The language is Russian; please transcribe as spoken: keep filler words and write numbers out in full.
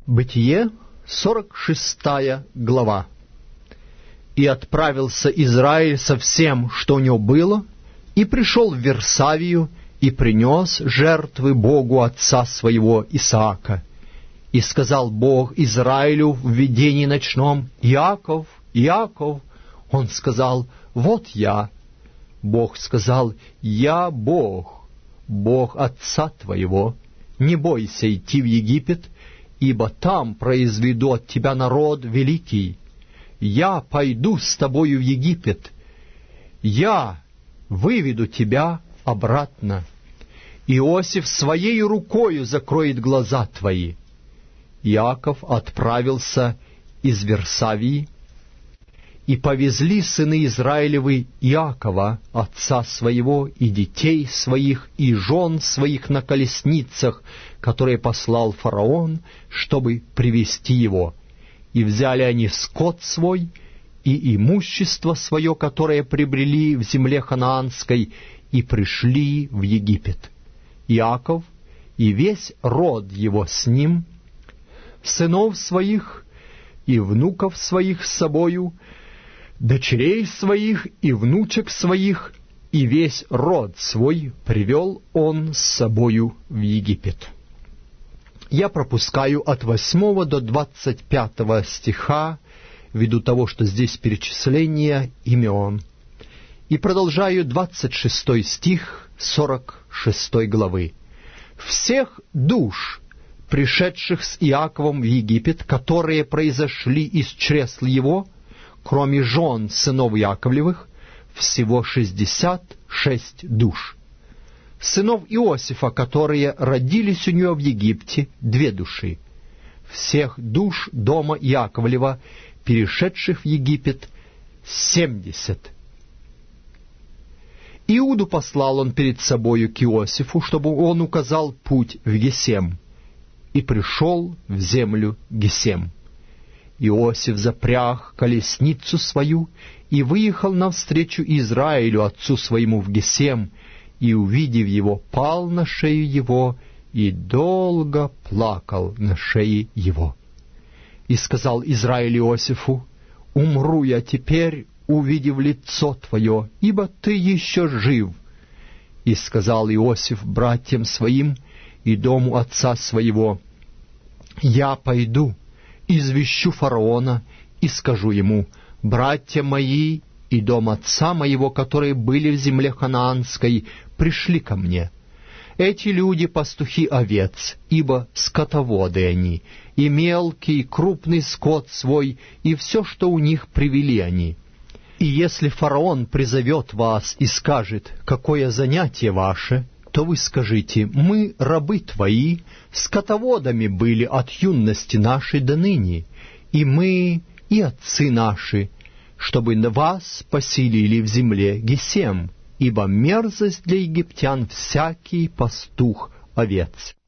Бытие, сорок шестая глава. «И отправился Израиль со всем, что у него было, и пришел в Вирсавию, и принес жертвы Богу отца своего Исаака. И сказал Бог Израилю в видении ночном: Иаков, Иаков. Он сказал: вот я. Бог сказал: я Бог, Бог отца твоего. Не бойся идти в Египет, ибо там произведу от тебя народ великий. Я пойду с тобою в Египет, я выведу тебя обратно. Иосиф своей рукою закроет глаза твои». Иаков отправился из Вирсавии, и повезли сыны Израилевы Иакова, отца своего, и детей своих, и жен своих на колесницах, которые послал фараон, чтобы привести его. И взяли они скот свой и имущество свое, которое приобрели в земле ханаанской, и пришли в Египет. Иаков и весь род его с ним, сынов своих и внуков своих с собою, дочерей своих и внучек своих, и весь род свой привел он с собою в Египет. Я пропускаю от восьмого до двадцать пятого стиха, ввиду того, что здесь перечисление имен, и продолжаю двадцать шестой стих сорок шестой главы. «Всех душ, пришедших с Иаковом в Египет, которые произошли из чресл его, кроме жен сынов Яковлевых, всего шестьдесят шесть душ. Сынов Иосифа, которые родились у него в Египте, две души. Всех душ дома Яковлева, перешедших в Египет, семьдесят. Иуду послал он перед собою к Иосифу, чтобы он указал путь в Гесем, и пришел в землю Гесем. Иосиф запряг колесницу свою и выехал навстречу Израилю, отцу своему, в Гесем, и, увидев его, пал на шею его и долго плакал на шее его. И сказал Израиль Иосифу: умру я теперь, увидев лицо твое, ибо ты еще жив. И сказал Иосиф братьям своим и дому отца своего: я пойду, извещу фараона и скажу ему: братья мои и дом отца моего, которые были в земле ханаанской, пришли ко мне. Эти люди — пастухи овец, ибо скотоводы они, и мелкий, и крупный скот свой, и все, что у них, привели они. И если фараон призовет вас и скажет: какое занятие ваше, то вы скажите: мы, рабы твои, скотоводами были от юности нашей до ныне, и мы, и отцы наши, чтобы вас поселили в земле Гесем, ибо мерзость для египтян всякий пастух овец.